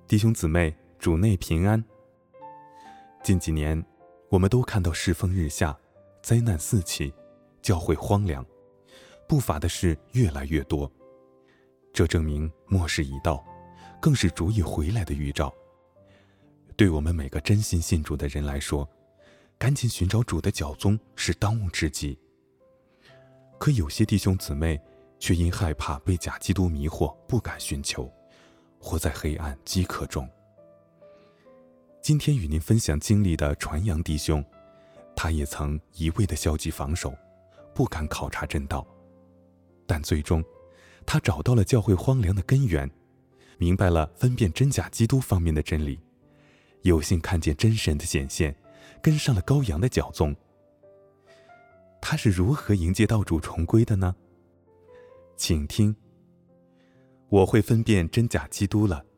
弟兄姊妹，主内平安。近几年，我们都看到世风日下，灾难四起，教会荒凉，不法的事越来越多。这证明末世已到，更是主已回来的预兆。对我们每个真心信主的人来说，赶紧寻找主的脚踪是当务之急。可有些弟兄姊妹却因害怕被假基督迷惑，不敢寻求，活在黑暗饥渴中。今天与您分享经历的传扬弟兄，他也曾一味的消极防守，不敢考察真道，但最终他找到了教会荒凉的根源，明白了分辨真假基督方面的真理，有幸看见真神的显现，跟上了羔羊的脚踪。他是如何迎接道主重归的呢？请听，我会分辨真假基督了。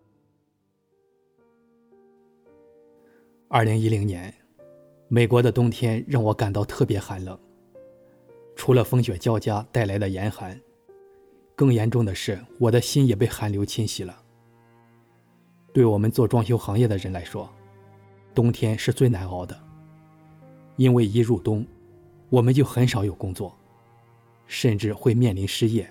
2010年，美国的冬天让我感到特别寒冷，除了风雪交加带来的严寒，更严重的是我的心也被寒流侵袭了。对我们做装修行业的人来说，冬天是最难熬的，因为一入冬，我们就很少有工作，甚至会面临失业。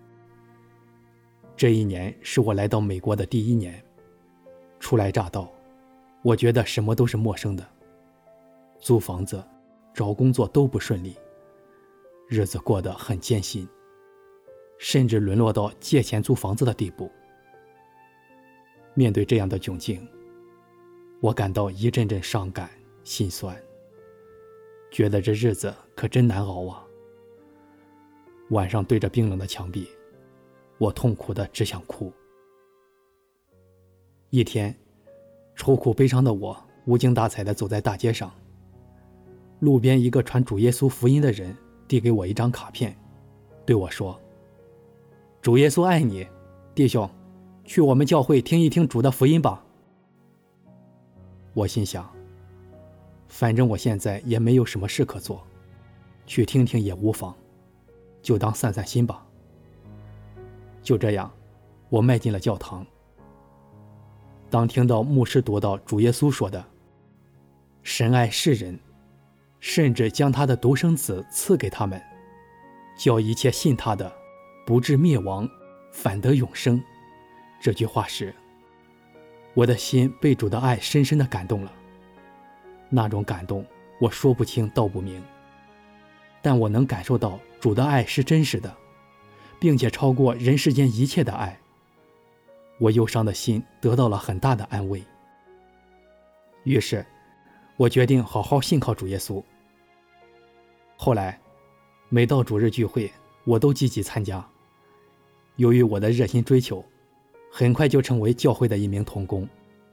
这一年是我来到美国的第1年，初来乍到，我觉得什么都是陌生的，租房子、找工作都不顺利，日子过得很艰辛，甚至沦落到借钱租房子的地步。面对这样的窘境，我感到一阵阵伤感、心酸，觉得这日子可真难熬啊。晚上对着冰冷的墙壁，我痛苦的只想哭。一天，愁苦悲伤的我无精打采地走在大街上，路边一个传主耶稣福音的人递给我一张卡片，对我说：“主耶稣爱你，弟兄，去我们教会听一听主的福音吧。”我心想，反正我现在也没有什么事可做，去听听也无妨，就当散散心吧。就这样，我迈进了教堂。当听到牧师读到主耶稣说的“神爱世人，甚至将他的独生子赐给他们，叫一切信他的不至灭亡，反得永生”这句话时，我的心被主的爱深深地感动了。那种感动我说不清道不明，但我能感受到主的爱是真实的，并且超过人世间一切的爱。我忧伤的心得到了很大的安慰。于是我决定好好信靠主耶稣。后来每到主日聚会，我都积极参加。由于我的热心追求，很快就成为教会的一名同工。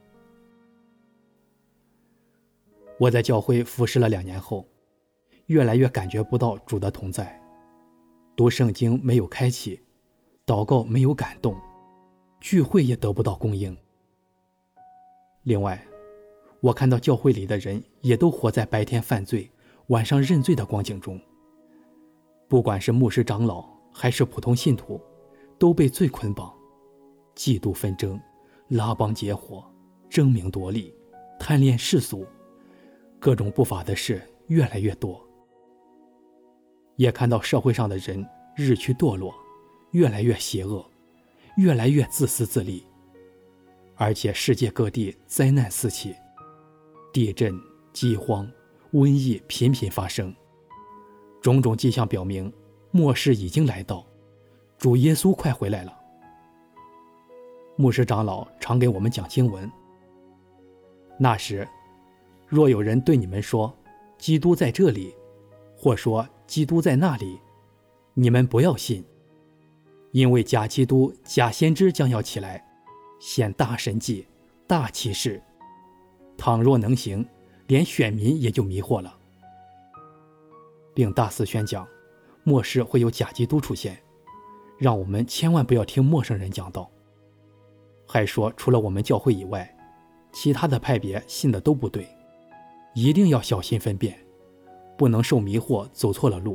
我在教会服侍了2年后，越来越感觉不到主的同在，读圣经没有开启，祷告没有感动，聚会也得不到供应。另外，我看到教会里的人也都活在白天犯罪、晚上认罪的光景中。不管是牧师长老还是普通信徒，都被罪捆绑，嫉妒纷争、拉帮结伙、争名夺利、贪恋世俗，各种不法的事越来越多。也看到社会上的人日趋堕落，越来越邪恶，越来越自私自利，而且世界各地灾难四起，地震、饥荒、瘟疫频频发生，种种迹象表明末世已经来到，主耶稣快回来了。牧师长老常给我们讲经文，那时若有人对你们说基督在这里，或说基督在那里，你们不要信，因为假基督、假先知将要起来，显大神迹、大奇事，倘若能行，连选民也就迷惑了，并大肆宣讲末世会有假基督出现，让我们千万不要听陌生人讲道。还说除了我们教会以外，其他的派别信的都不对，一定要小心分辨，不能受迷惑走错了路。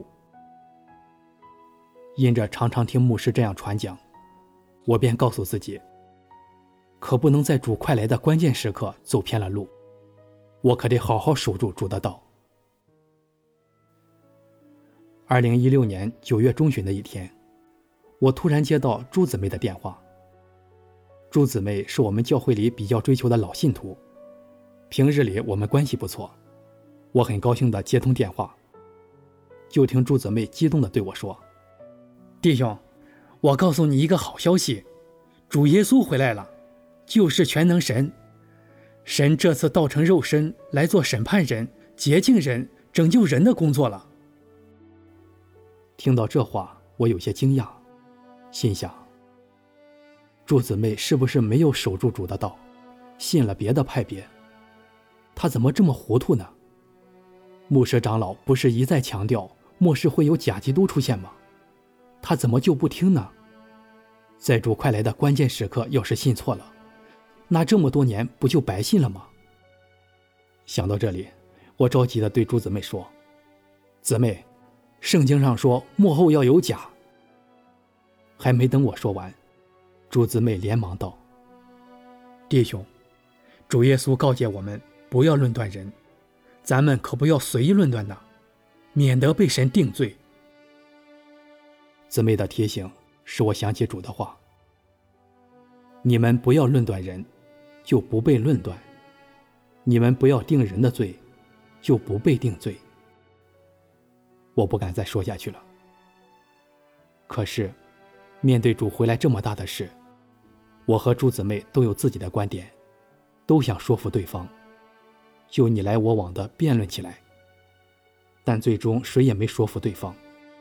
因着常常听牧师这样传讲，我便告诉自己， 可不能在主快来的关键时刻走偏了路，我可得好好守住主的道。2016年9月中旬的一天，我突然接到朱姊妹的电话。朱姊妹是我们教会里比较追求的老信徒，平日里我们关系不错，我很高兴地接通电话，就听朱姊妹激动地对我说：“弟兄，我告诉你一个好消息，主耶稣回来了，就是全能神。神这次道成肉身来做审判人、洁净人、拯救人的工作了。”听到这话，我有些惊讶，心想，朱姊妹是不是没有守住主的道，信了别的派别？她怎么这么糊涂呢？牧师长老不是一再强调末世会有假基督出现吗？她怎么就不听呢？在主快来的关键时刻要是信错了，那这么多年不就白信了吗？想到这里，我着急地对朱姊妹说：“姊妹，圣经上说末后要有假。”还没等我说完，朱姊妹连忙道：“弟兄，主耶稣告诫我们不要论断人，咱们可不要随意论断呐，免得被神定罪。”姊妹的提醒使我想起主的话：“你们不要论断人，就不被论断；你们不要定人的罪，就不被定罪。”我不敢再说下去了。可是面对主回来这么大的事，我和朱姊妹都有自己的观点，都想说服对方，就你来我往的辩论起来，但最终谁也没说服对方。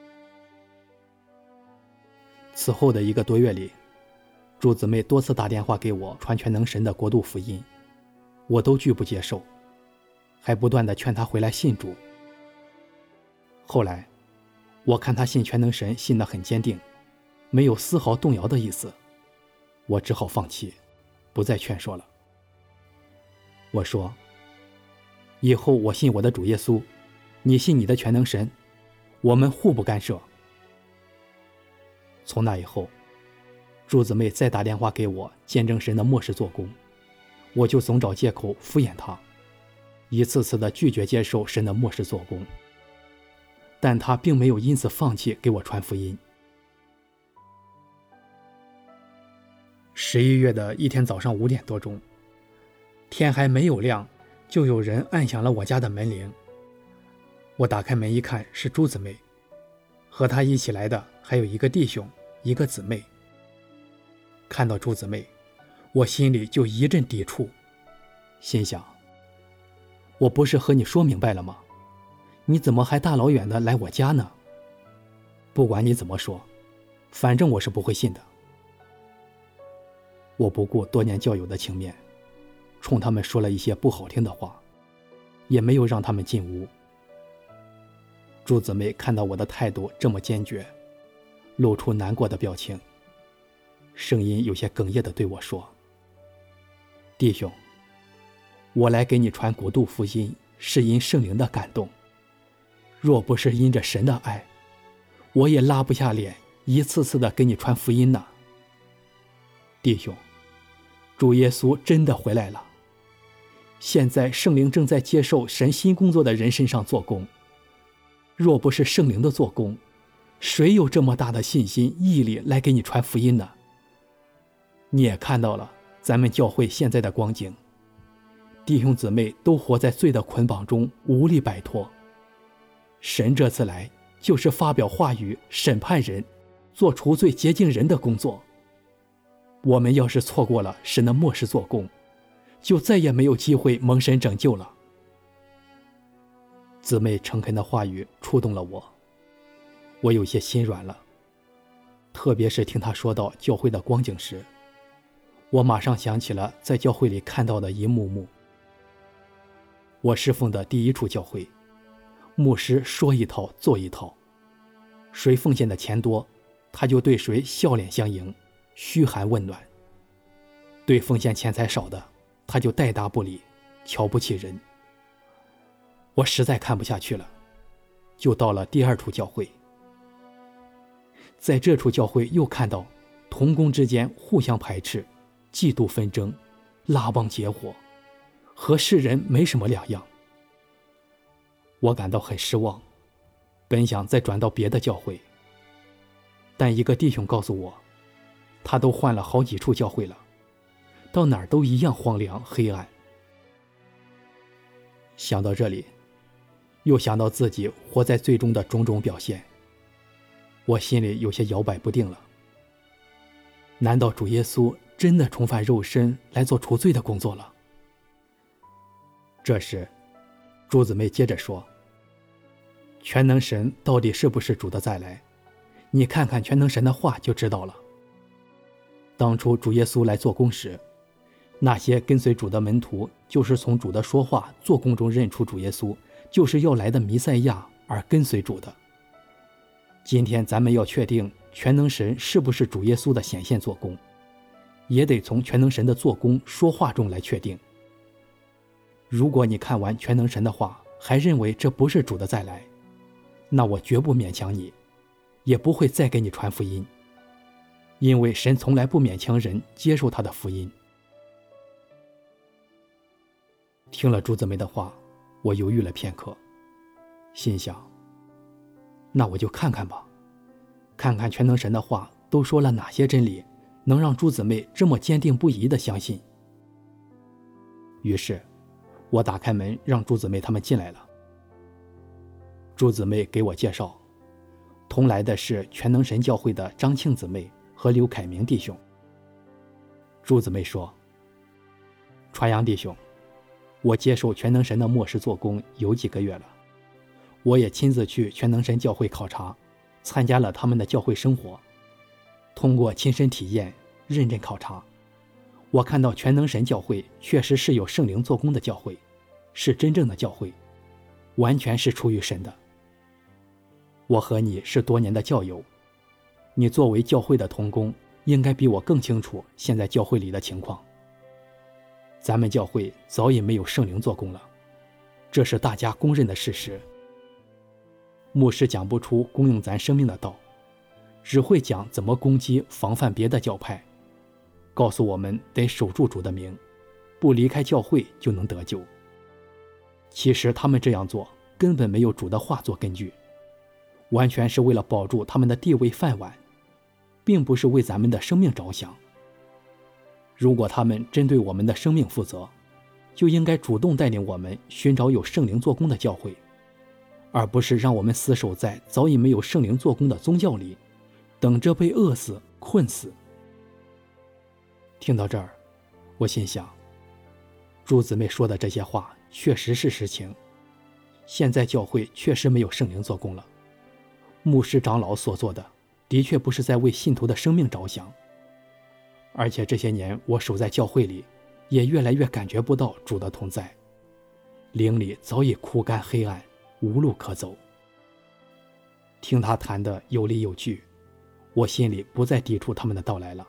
此后的1个多月里，朱姊妹多次打电话给我传全能神的国度福音，我都拒不接受，还不断地劝她回来信主。后来我看她信全能神信得很坚定，没有丝毫动摇的意思，我只好放弃，不再劝说了。我说：“以后我信我的主耶稣，你信你的全能神，我们互不干涉。”从那以后，朱姊妹再打电话给我见证神的末世做工，我就总找借口敷衍她，一次次的拒绝接受神的末世做工。但她并没有因此放弃给我传福音。11月的一天早上5点多钟，天还没有亮，就有人按响了我家的门铃。我打开门一看，是朱姊妹，和她一起来的还有一个弟兄，一个姊妹。看到朱姊妹，我心里就一阵抵触，心想：我不是和你说明白了吗？你怎么还大老远的来我家呢？不管你怎么说，反正我是不会信的。我不顾多年教友的情面，冲他们说了一些不好听的话，也没有让他们进屋。朱姊妹看到我的态度这么坚决，露出难过的表情，声音有些哽咽地对我说：“弟兄，我来给你传国度福音，是因圣灵的感动。若不是因着神的爱，我也拉不下脸一次次的给你传福音呢。弟兄，主耶稣真的回来了，现在圣灵正在接受神新工作的人身上做工。若不是圣灵的做工，谁有这么大的信心毅力来给你传福音呢？你也看到了咱们教会现在的光景，弟兄姊妹都活在罪的捆绑中，无力摆脱。神这次来就是发表话语，审判人，做除罪洁净人的工作。我们要是错过了神的末世做工，就再也没有机会蒙神拯救了。姊妹诚恳的话语触动了我，我有些心软了。特别是听她说到教会的光景时，我马上想起了在教会里看到的一幕幕。我侍奉的第一处教会，牧师说一套做一套，谁奉献的钱多，他就对谁笑脸相迎，嘘寒问暖；对奉献钱财少的，他就带答不理，瞧不起人。我实在看不下去了，就到了第2处教会。在这处教会又看到同工之间互相排斥， 嫉妒纷争，拉帮结伙，和世人没什么两样。我感到很失望，本想再转到别的教会，但一个弟兄告诉我，他都换了好几处教会了，到哪儿都一样荒凉黑暗。想到这里，又想到自己活在最终的种种表现，我心里有些摇摆不定了。难道主耶稣真的重返肉身来做除罪的工作了？这时朱姊妹接着说，全能神到底是不是主的再来，你看看全能神的话就知道了。当初主耶稣来做工时，那些跟随主的门徒就是从主的说话做工中认出主耶稣就是要来的弥赛亚而跟随主的。今天咱们要确定全能神是不是主耶稣的显现做工，也得从全能神的做工说话中来确定。如果你看完全能神的话还认为这不是主的再来，那我绝不勉强你，也不会再给你传福音，因为神从来不勉强人接受他的福音。听了朱姊妹的话，我犹豫了片刻，心想，那我就看看吧，看看全能神的话都说了哪些真理，能让朱姊妹这么坚定不移地相信。于是我打开门让朱姊妹他们进来了。朱姊妹给我介绍，同来的是全能神教会的张庆姊妹和刘凯明弟兄。朱姊妹说，传扬弟兄，我接受全能神的末世做工有几个月了，我也亲自去全能神教会考察，参加了他们的教会生活，通过亲身体验认真考察，我看到全能神教会确实是有圣灵做工的教会，是真正的教会，完全是出于神的。我和你是多年的教友，你作为教会的同工，应该比我更清楚现在教会里的情况。咱们教会早已没有圣灵做工了，这是大家公认的事实。牧师讲不出供应咱生命的道，只会讲怎么攻击防范别的教派，告诉我们得守住主的名，不离开教会就能得救。其实他们这样做根本没有主的话做根据，完全是为了保住他们的地位饭碗，并不是为咱们的生命着想。如果他们针对我们的生命负责，就应该主动带领我们寻找有圣灵做工的教会，而不是让我们死守在早已没有圣灵做工的宗教里，等着被饿死困死。听到这儿，我心想，朱姊妹说的这些话确实是实情，现在教会确实没有圣灵做工了，牧师长老所做的的确不是在为信徒的生命着想，而且这些年我守在教会里，也越来越感觉不到主的同在，灵里早已枯干黑暗，无路可走。听他谈的有理有据，我心里不再抵触他们的到来了。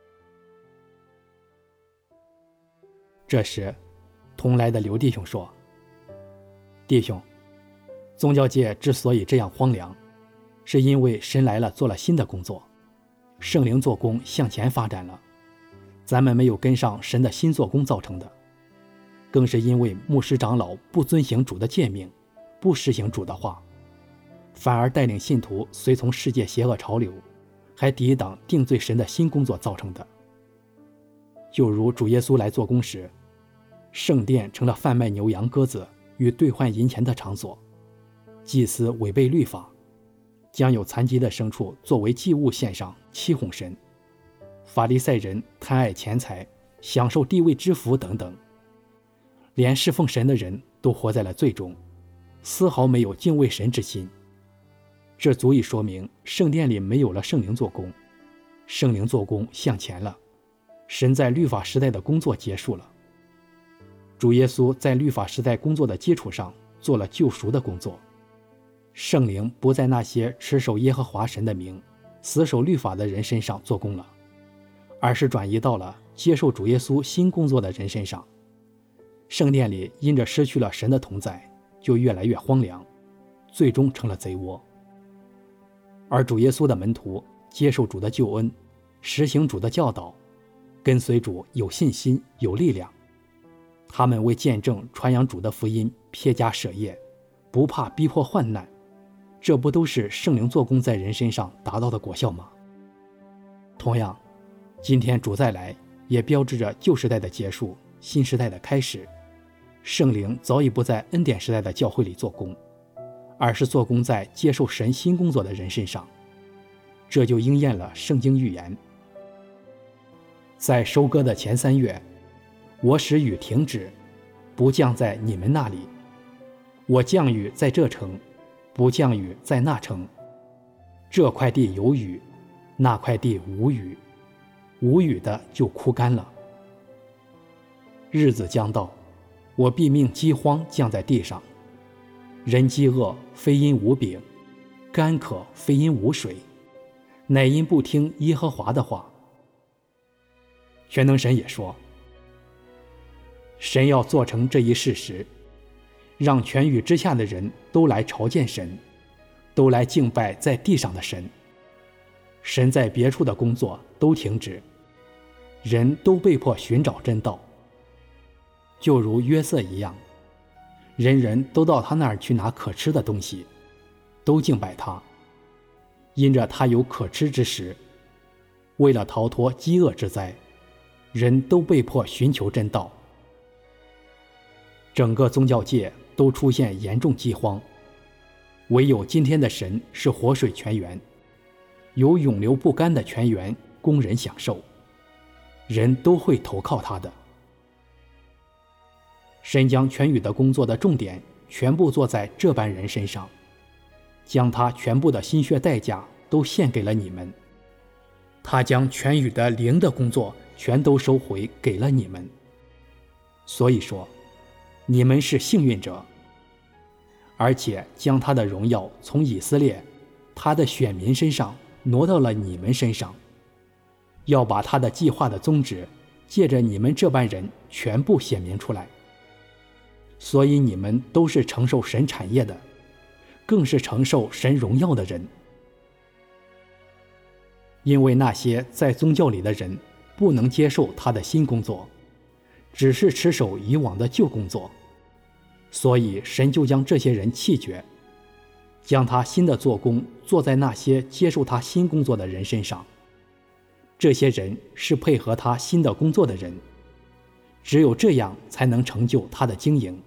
这时同来的刘弟兄说，弟兄，宗教界之所以这样荒凉，是因为神来了做了新的工作，圣灵做工向前发展了，咱们没有跟上神的新做工造成的，更是因为牧师长老不遵行主的诫命，不实行主的话，反而带领信徒随从世界邪恶潮流，还抵挡定罪神的新工作造成的。就如主耶稣来做工时，圣殿成了贩卖牛羊鸽子与兑换银钱的场所，祭司违背律法，将有残疾的牲畜作为祭物献上，欺哄神。法利赛人贪爱钱财，享受地位之福等等，连侍奉神的人都活在了罪中，丝毫没有敬畏神之心。这足以说明圣殿里没有了圣灵做工，圣灵做工向前了，神在律法时代的工作结束了。主耶稣在律法时代工作的基础上做了救赎的工作，圣灵不在那些持守耶和华神的名、死守律法的人身上做工了，而是转移到了接受主耶稣新工作的人身上。圣殿里因着失去了神的同在，就越来越荒凉，最终成了贼窝。而主耶稣的门徒接受主的救恩，实行主的教导， 跟随主有信心有力量，他们为见证传扬主的福音撇家舍业，不怕逼迫患难，这不都是圣灵做工在人身上达到的果效吗？同样，今天主再来也标志着旧时代的结束，新时代的开始。圣灵早已不在恩典时代的教会里做工，而是做工在接受神新工作的人身上。这就应验了圣经预言，在收割的前3月，我使雨停止，不降在你们那里。我降雨在这城，不降雨在那城。这块地有雨，那块地无雨，无雨的就枯干了。日子将到，我必命饥荒降在地上，人饥饿非因无饼，干渴非因无水，乃因不听耶和华的话。全能神也说，神要做成这一事实，让全宇之下的人都来朝见神，都来敬拜在地上的神。神在别处的工作都停止，人都被迫寻找真道。就如约瑟一样，人人都到他那儿去拿可吃的东西，都敬拜他，因着他有可吃之食。为了逃脱饥饿之灾，人都被迫寻求真道。整个宗教界都出现严重饥荒，唯有今天的神是活水泉源，有永流不干的泉源供人享受，人都会投靠他的。神将全宇的工作的重点全部做在这般人身上，将他全部的心血代价都献给了你们。他将全宇的灵的工作全都收回给了你们。所以说，你们是幸运者，而且将他的荣耀从以色列他的选民身上挪到了你们身上，要把他的计划的宗旨借着你们这般人全部显明出来。所以你们都是承受神产业的，更是承受神荣耀的人。因为那些在宗教里的人不能接受他的新工作，只是持守以往的旧工作，所以神就将这些人弃绝，将他新的做工做在那些接受他新工作的人身上。这些人是配合他新的工作的人，只有这样才能成就他的经营。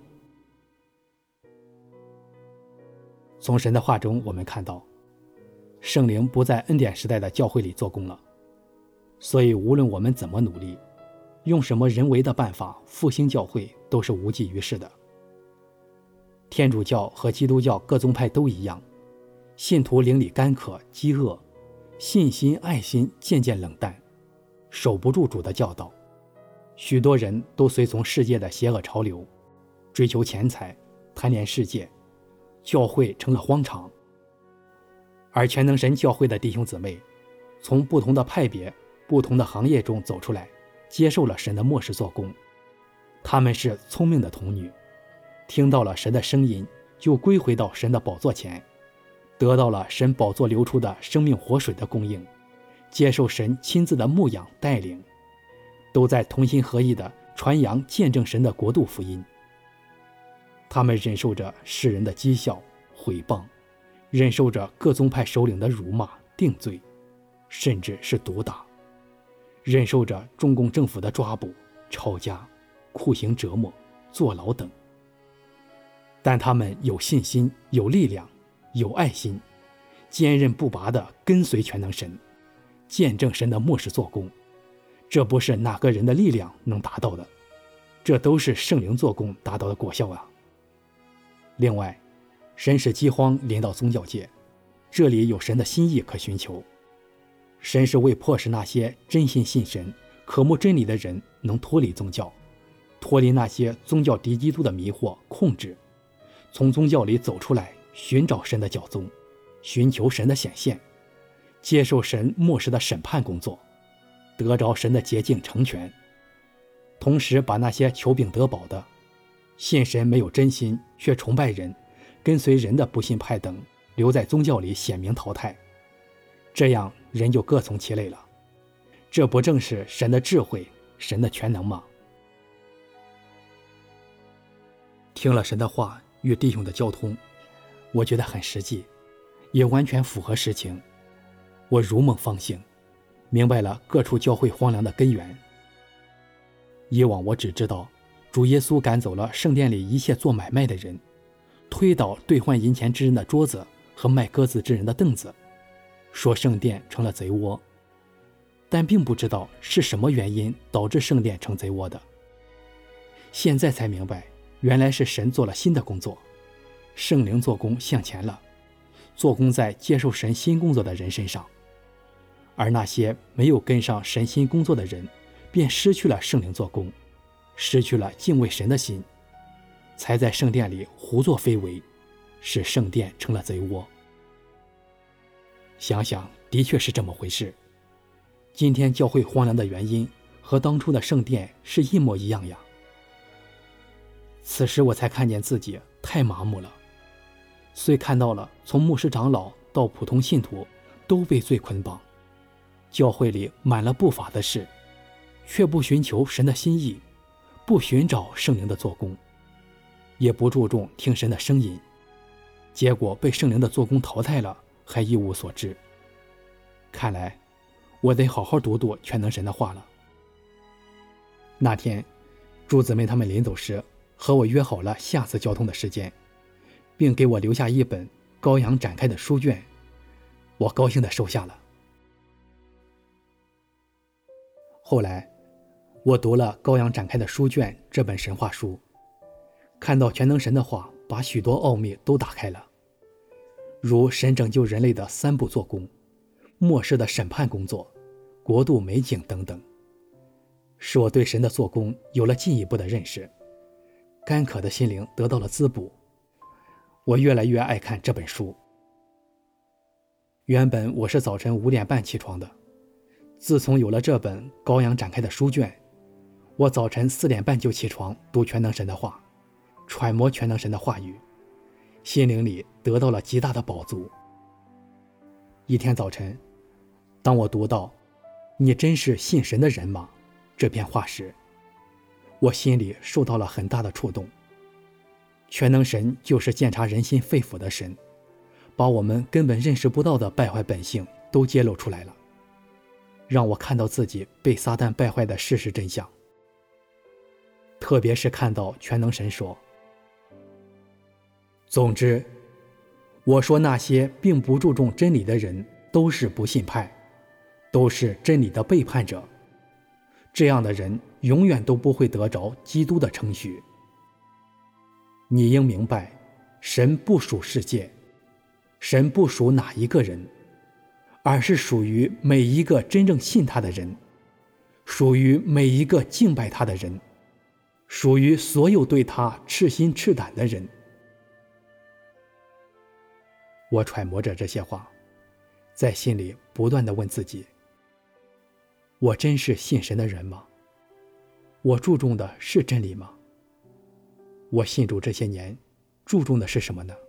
从神的话中我们看到，圣灵不在恩典时代的教会里做工了，所以无论我们怎么努力，用什么人为的办法复兴教会，都是无济于事的。天主教和基督教各宗派都一样，信徒灵里干渴饥饿，信心爱心渐渐冷淡，守不住主的教导。许多人都随从世界的邪恶潮流，追求钱财，贪恋世界，教会成了荒场。而全能神教会的弟兄姊妹，从不同的派别、不同的行业中走出来，接受了神的默示做工。他们是聪明的童女，听到了神的声音，就归回到神的宝座前，得到了神宝座流出的生命活水的供应，接受神亲自的牧养带领，都在同心合意地传扬见证神的国度福音。他们忍受着世人的讥笑毁谤，忍受着各宗派首领的辱骂定罪，甚至是毒打，忍受着中共政府的抓捕抄家酷刑折磨坐牢等。但他们有信心有力量有爱心，坚韧不拔地跟随全能神，见证神的默示做工。这不是哪个人的力量能达到的，这都是圣灵做工达到的果效啊。另外，神使饥荒临到宗教界，这里有神的心意可寻求。神是为迫使那些真心信神渴慕真理的人能脱离宗教，脱离那些宗教敌基督的迷惑控制，从宗教里走出来，寻找神的教宗，寻求神的显现，接受神末世的审判工作，得着神的洁净成全。同时把那些求饼得饱的，信神没有真心却崇拜人跟随人的不信派等留在宗教里显明淘汰，这样人就各从其类了。 这不正是神的智慧，神的全能吗？听了神的话与弟兄的交通，我觉得很实际，也完全符合实情。我如梦方醒，明白了各处教会荒凉的根源。以往我只知道主耶稣赶走了圣殿里一切做买卖的人，推倒兑换银钱之人的桌子和卖鸽子之人的凳子，说圣殿成了贼窝，但并不知道是什么原因导致圣殿成贼窝的。现在才明白，原来是神做了新的工作，圣灵做工向前了，做工在接受神新工作的人身上，而那些没有跟上神新工作的人，便失去了圣灵做工，失去了敬畏神的心，才在圣殿里胡作非为，使圣殿成了贼窝。想想的确是这么回事。今天教会荒凉的原因和当初的圣殿是一模一样呀。此时我才看见自己太麻木了，虽看到了从牧师长老到普通信徒都被罪捆绑，教会里满了不法的事，却不寻求神的心意，不寻找圣灵的做工，也不注重听神的声音，结果被圣灵的做工淘汰了，还一无所知。看来我得好好读读全能神的话了。那天诸姊妹他们临走时和我约好了下次交通的时间，并给我留下一本羔羊展开的书卷，我高兴地收下了。后来我读了羔羊展开的书卷这本神话书，看到全能神的话把许多奥秘都打开了，如神拯救人类的三步做工，末世的审判工作，国度美景等等，使我对神的做工有了进一步的认识，干渴的心灵得到了滋补。我越来越爱看这本书。原本我是早晨5点半起床的，自从有了这本羔羊展开的书卷，我早晨4点半就起床读全能神的话，揣摩全能神的话语，心灵里得到了极大的饱足。一天早晨，当我读到你真是信神的人吗这篇话时，我心里受到了很大的触动。全能神就是鉴察人心肺腑的神，把我们根本认识不到的败坏本性都揭露出来了，让我看到自己被撒旦败坏的事实真相。特别是看到全能神说，总之我说那些并不注重真理的人都是不信派，都是真理的背叛者，这样的人永远都不会得着基督的称许。你应明白，神不属世界，神不属哪一个人，而是属于每一个真正信他的人，属于每一个敬拜他的人，属于所有对他赤心赤胆的人。我揣摩着这些话，在心里不断地问自己，我真是信神的人吗？我注重的是真理吗？我信主这些年注重的是什么呢？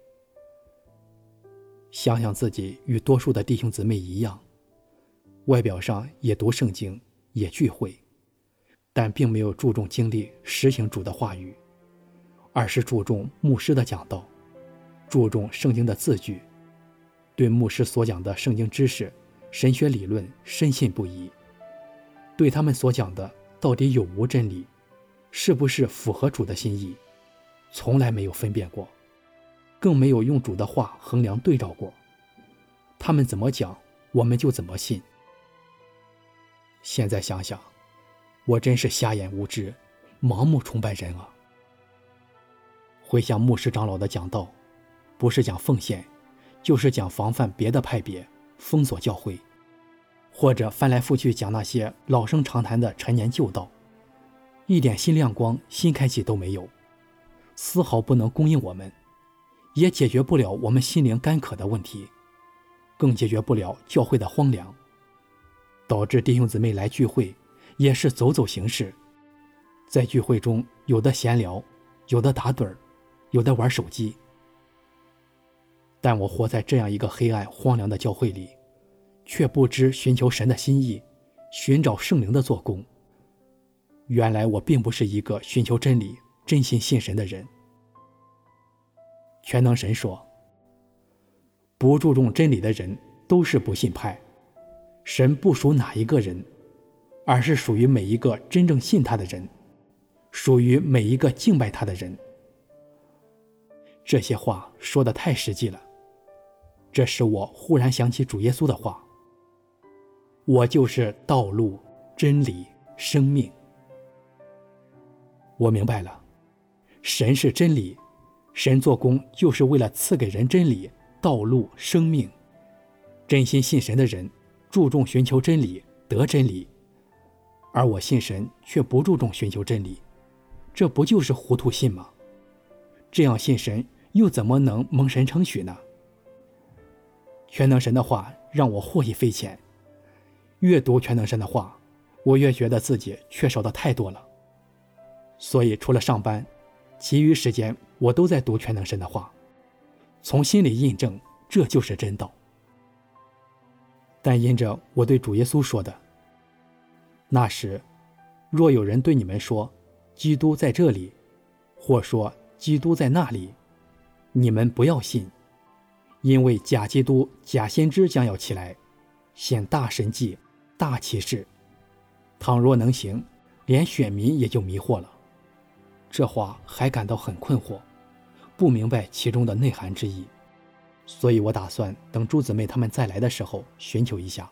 想想自己与多数的弟兄姊妹一样，外表上也读圣经，也聚会，但并没有注重经历实行主的话语，而是注重牧师的讲道，注重圣经的字句，对牧师所讲的圣经知识、神学理论深信不疑，对他们所讲的到底有无真理，是不是符合主的心意，从来没有分辨过，更没有用主的话衡量对照过。他们怎么讲，我们就怎么信。现在想想，我真是瞎眼无知，盲目崇拜人啊！回想牧师长老的讲道，不是讲奉献，就是讲防范别的派别，封锁教会，或者翻来覆去讲那些老生常谈的陈年旧道，一点新亮光、新开启都没有，丝毫不能供应我们，也解决不了我们心灵干渴的问题，更解决不了教会的荒凉，导致弟兄姊妹来聚会也是走走形式，在聚会中有的闲聊，有的打盹儿，有的玩手机。但我活在这样一个黑暗荒凉的教会里，却不知寻求神的心意， 寻找圣灵的做工。原来我并不是一个寻求真理、真心信神的人。全能神说，不注重真理的人都是不信派，神不属哪一个人，而是属于每一个真正信他的人，属于每一个敬拜他的人。这些话说得太实际了，这使我忽然想起主耶稣的话，我就是道路、真理、生命。我明白了，神是真理，神做工就是为了赐给人真理、道路、生命。真心信神的人注重寻求真理，得真理，而我信神却不注重寻求真理，这不就是糊涂信吗？这样信神又怎么能蒙神称许呢？全能神的话让我获益匪浅，越读全能神的话，我越觉得自己缺少的太多了。所以除了上班，其余时间我都在读全能神的话，从心里印证这就是真道。但因着我对主耶稣说的，那时若有人对你们说基督在这里，或说基督在那里，你们不要信，因为假基督、假先知将要起来，显大神迹、大奇事，倘若能行，连选民也就迷惑了。这话还感到很困惑，不明白其中的内涵之意，所以我打算等诸姊妹她们再来的时候寻求一下。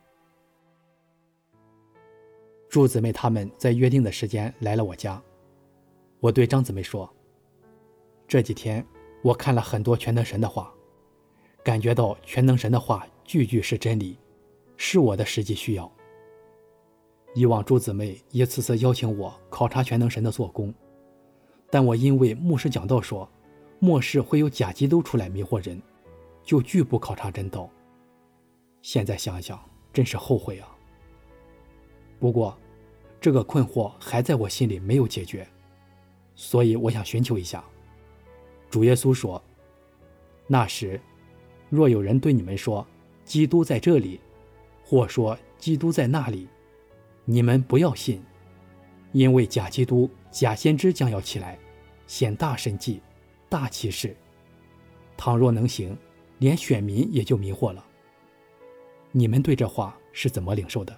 诸姊妹她们在约定的时间来了我家，我对张姊妹说，这几天我看了很多全能神的话，感觉到全能神的话句句是真理，是我的实际需要。以往诸姊妹一次次邀请我考察全能神的做工，但我因为牧师讲道说末世会有假基督出来迷惑人，就拒不考察真道。现在想想真是后悔啊。不过这个困惑还在我心里没有解决，所以我想寻求一下。主耶稣说，那时若有人对你们说基督在这里，或说基督在那里，你们不要信，因为假基督、假先知将要起来，显大神迹、大奇事，倘若能行，连选民也就迷惑了。你们对这话是怎么领受的？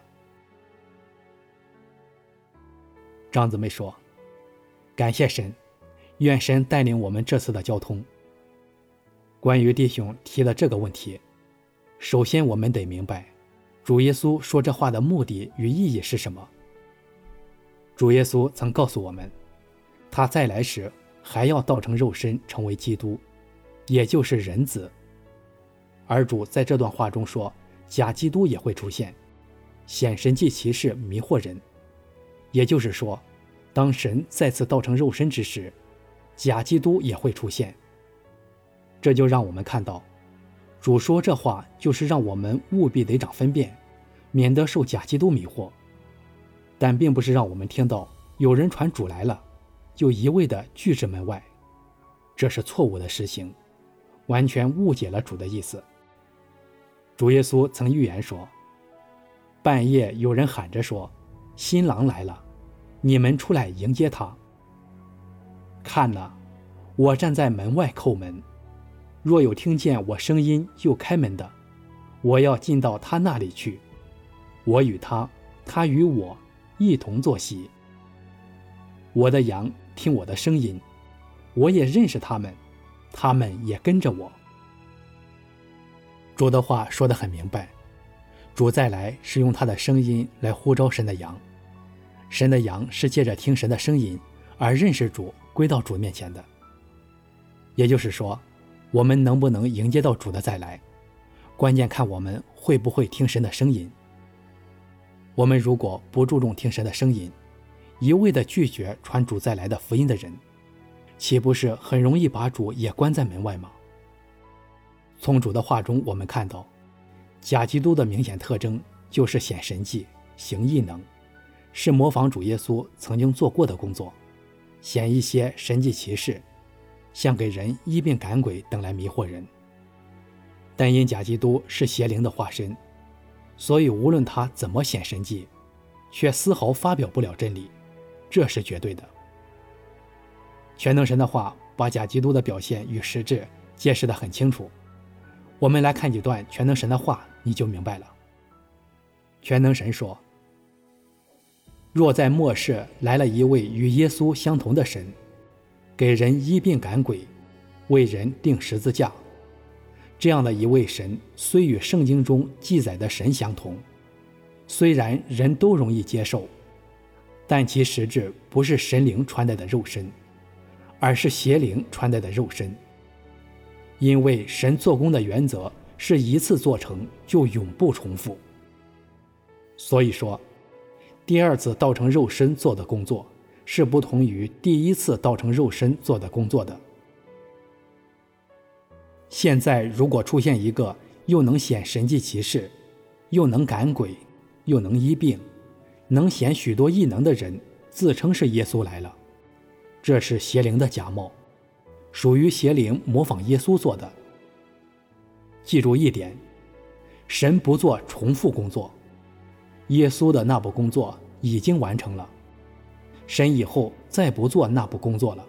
张姊妹说，感谢神，愿神带领我们这次的交通。关于弟兄提的这个问题，首先我们得明白主耶稣说这话的目的与意义是什么。主耶稣曾告诉我们，他再来时还要道成肉身成为基督，也就是人子。而主在这段话中说，假基督也会出现，显神迹奇事迷惑人。也就是说，当神再次道成肉身之时，假基督也会出现。这就让我们看到，主说这话就是让我们务必得长分辨，免得受假基督迷惑。但并不是让我们听到有人传主来了，就一味地拒之门外，这是错误的实行，完全误解了主的意思。主耶稣曾预言说，半夜有人喊着说，新郎来了，你们出来迎接他。看哪，我站在门外叩门，若有听见我声音就开门的，我要进到他那里去，我与他，他与我一同坐席。我的羊听我的声音，我也认识他们，他们也跟着我。主的话说得很明白，主再来是用他的声音来呼召神的羊，神的羊是借着听神的声音而认识主，归到主面前的。也就是说，我们能不能迎接到主的再来，关键看我们会不会听神的声音。我们如果不注重听神的声音，一味地拒绝传主再来的福音的人，岂不是很容易把主也关在门外吗？从主的话中我们看到，假基督的明显特征就是显神迹、行异能，是模仿主耶稣曾经做过的工作，显一些神迹奇事，像给人医病赶鬼等来迷惑人。但因假基督是邪灵的化身， 所以无论他怎么显神迹，却丝毫发表不了真理，这是绝对的。全能神的话把假基督的表现与实质揭示得很清楚。我们来看几段全能神的话，你就明白了。全能神说，若在末世来了一位与耶稣相同的神，给人医病赶鬼，为人钉十字架，这样的一位神虽与圣经中记载的神相同，虽然人都容易接受，但其实质不是神灵穿戴的肉身，而是邪灵穿戴的肉身。因为神做工的原则是一次做成就永不重复，所以说第二次道成肉身做的工作是不同于第一次道成肉身做的工作的。现在如果出现一个又能显神迹奇事，又能赶鬼，又能医病，能显许多异能的人，自称是耶稣来了，这是邪灵的假冒，属于邪灵模仿耶稣做的。记住一点，神不做重复工作，耶稣的那部工作已经完成了，神以后再不做那部工作了。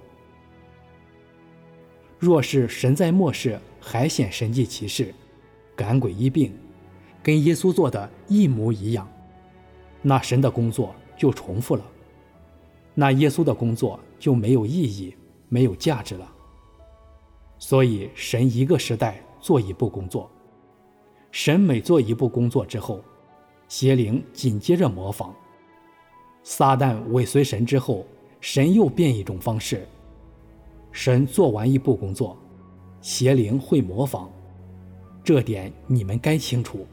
若是神在末世还显神迹奇事，赶鬼医病，跟耶稣做的一模一样，那神的工作就重复了，那耶稣的工作就没有意义，没有价值了。所以神一个时代做一步工作，神每做一步工作之后，邪灵紧接着模仿，撒旦尾随神之后，神又变一种方式。神做完一步工作，邪灵会模仿，这点你们该清楚。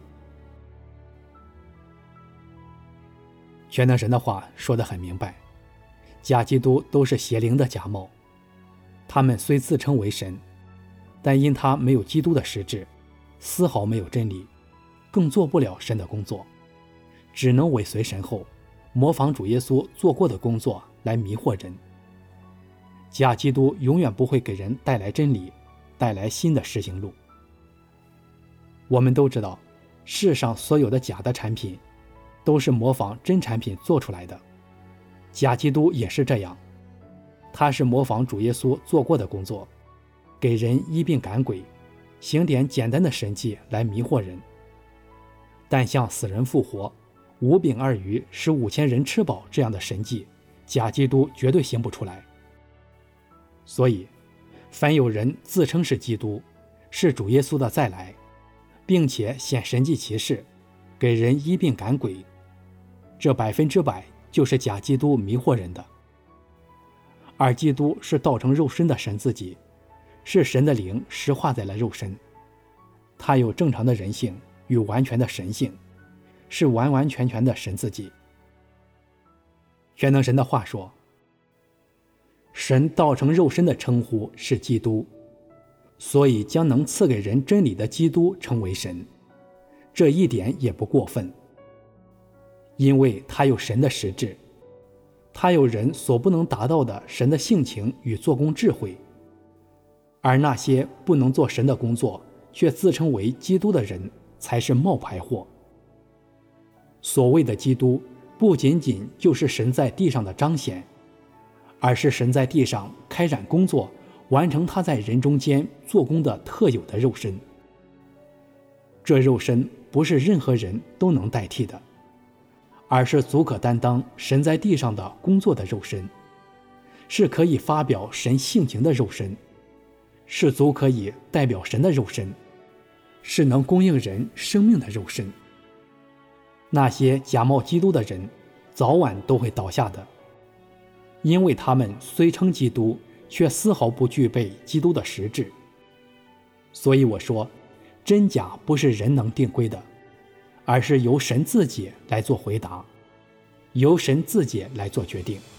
全能神的话说得很明白，假基督都是邪灵的假冒，他们虽自称为神，但因他没有基督的实质，丝毫没有真理，更做不了神的工作，只能尾随神后，模仿主耶稣做过的工作来迷惑人。假基督永远不会给人带来真理，带来新的实行路。我们都知道，世上所有的假的产品都是模仿真产品做出来的，假基督也是这样，他是模仿主耶稣做过的工作，给人医病赶鬼，行点简单的神迹来迷惑人。但像死人复活、5饼2鱼使5000人吃饱这样的神迹，假基督绝对行不出来。所以凡有人自称是基督，是主耶稣的再来，并且显神迹奇事，给人医病赶鬼，这100%就是假基督迷惑人的。而基督是道成肉身的神自己，是神的灵实化在了肉身，他有正常的人性与完全的神性，是完完全全的神自己。全能神的话说，神道成肉身的称呼是基督，所以将能赐给人真理的基督称为神，这一点也不过分，因为他有神的实质，他有人所不能达到的神的性情与做工智慧，而那些不能做神的工作却自称为基督的人才是冒牌货。所谓的基督不仅仅就是神在地上的彰显，而是神在地上开展工作，完成他在人中间做工的特有的肉身。这肉身不是任何人都能代替的，而是足可担当神在地上的工作的肉身，是可以发表神性情的肉身，是足可以代表神的肉身，是能供应人生命的肉身。那些假冒基督的人早晚都会倒下的，因为他们虽称基督，却丝毫不具备基督的实质。所以我说，真假不是人能定规的，而是由神自己来做回答，由神自己来做决定。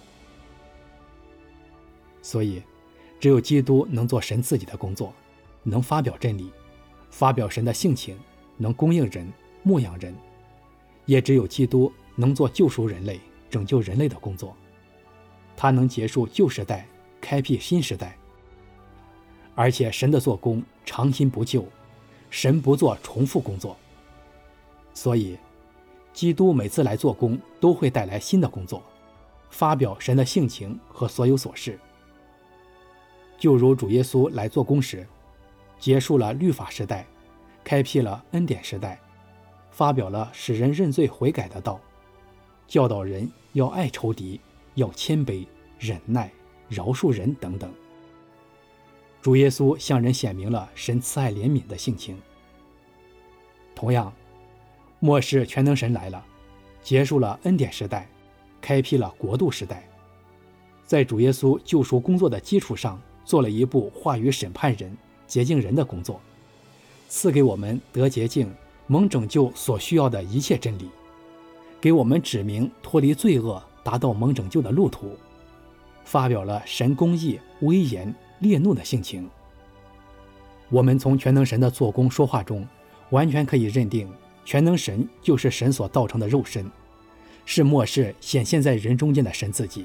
所以只有基督能做神自己的工作，能发表真理，发表神的性情，能供应人，牧养人。也只有基督能做救赎人类，拯救人类的工作，他能结束旧时代，开辟新时代。而且神的做工长新不旧，神不做重复工作。 所以基督每次来做工都会带来新的工作，发表神的性情和所有琐事。就如主耶稣来做工时，结束了律法时代，开辟了恩典时代，发表了使人认罪悔改的道，教导人要爱仇敌，要谦卑、忍耐、饶恕人等等。主耶稣向人显明了神慈爱怜悯的性情。同样，末世全能神来了，结束了恩典时代，开辟了国度时代，在主耶稣救赎工作的基础上，做了一部话语审判人、洁净人的工作，赐给我们得洁净、蒙拯救所需要的一切真理，给我们指明脱离罪恶、达到蒙拯救的路途，发表了神公义、威严、烈怒的性情。我们从全能神的做工说话中，完全可以认定全能神就是神所造成的肉身，是末世显现在人中间的神自己。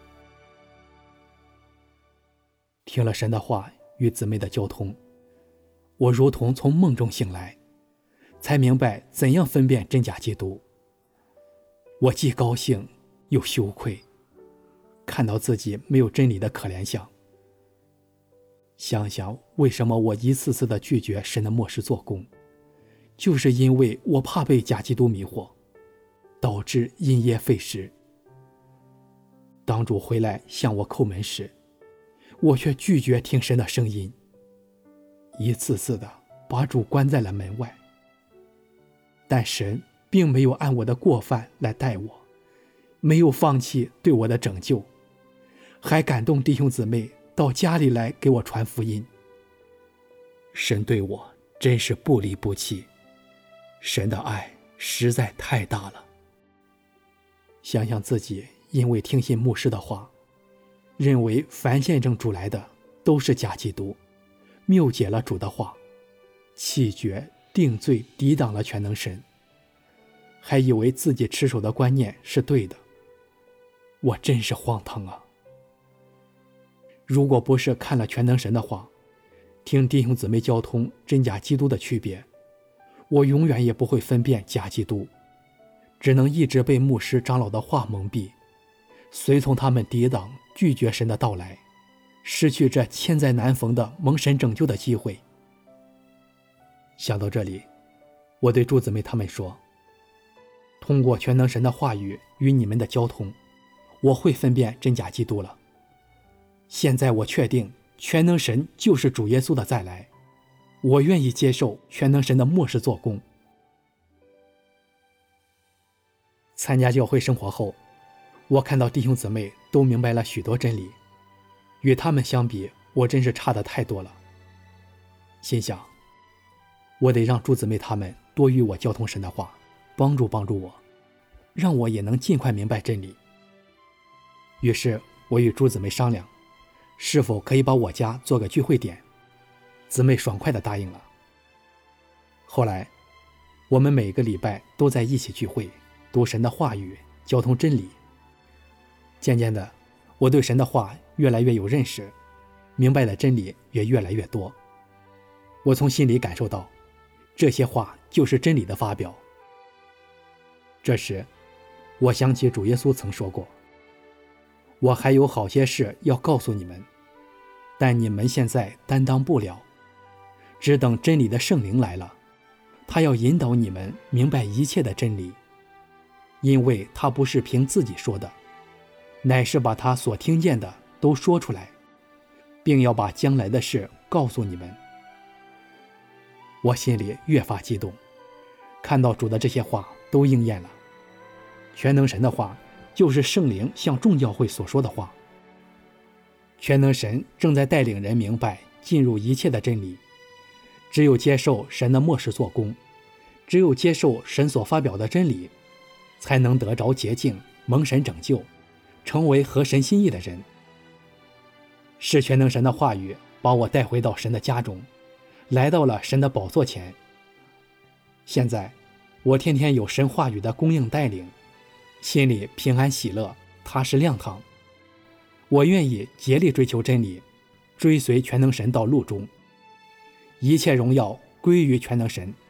听了神的话与姊妹的交通，我如同从梦中醒来，才明白怎样分辨真假基督。我既高兴又羞愧，看到自己没有真理的可怜相。想想为什么我一次次的拒绝神的末世做工，就是因为我怕被假基督迷惑，导致因噎废食。当主回来向我叩门时，我却拒绝听神的声音，一次次的把主关在了门外。但神并没有按我的过犯来待我，没有放弃对我的拯救，还感动弟兄姊妹到家里来给我传福音。神对我真是不离不弃，神的爱实在太大了。想想自己因为听信牧师的话，认为凡见证主来的都是假基督，谬解了主的话，弃绝、定罪、抵挡了全能神，还以为自己持守的观念是对的，我真是荒唐啊！如果不是看了全能神的话，听弟兄姊妹交通真假基督的区别，我永远也不会分辨假基督，只能一直被牧师长老的话蒙蔽，随从他们抵挡拒绝神的到来，失去这千载难逢的蒙神拯救的机会。想到这里，我对诸姊妹他们说，通过全能神的话语与你们的交通，我会分辨真假基督了。现在我确定全能神就是主耶稣的再来，我愿意接受全能神的末世做工。参加教会生活后，我看到弟兄姊妹都明白了许多真理，与他们相比，我真是差得太多了。心想，我得让诸姊妹他们多与我交通神的话，帮助我，让我也能尽快明白真理。于是我与诸姊妹商量，是否可以把我家做个聚会点，姊妹爽快地答应了。后来我们每个礼拜都在一起聚会，读神的话语，交通真理。渐渐的，我对神的话越来越有认识，明白的真理也越来越多。我从心里感受到，这些话就是真理的发表。这时我想起主耶稣曾说过，我还有好些事要告诉你们，但你们现在担当不了，只等真理的圣灵来了，他要引导你们明白一切的真理，因为他不是凭自己说的，乃是把他所听见的都说出来，并要把将来的事告诉你们。我心里越发激动，看到主的这些话都应验了。全能神的话就是圣灵向众教会所说的话。全能神正在带领人明白进入一切的真理，只有接受神的末世做工，只有接受神所发表的真理，才能得着洁净，蒙神拯救，成为合神心意的人。是全能神的话语把我带回到神的家中，来到了神的宝座前。现在我天天有神话语的供应带领，心里平安喜乐，踏实亮堂。我愿意竭力追求真理，追随全能神到路中，一切荣耀归于全能神，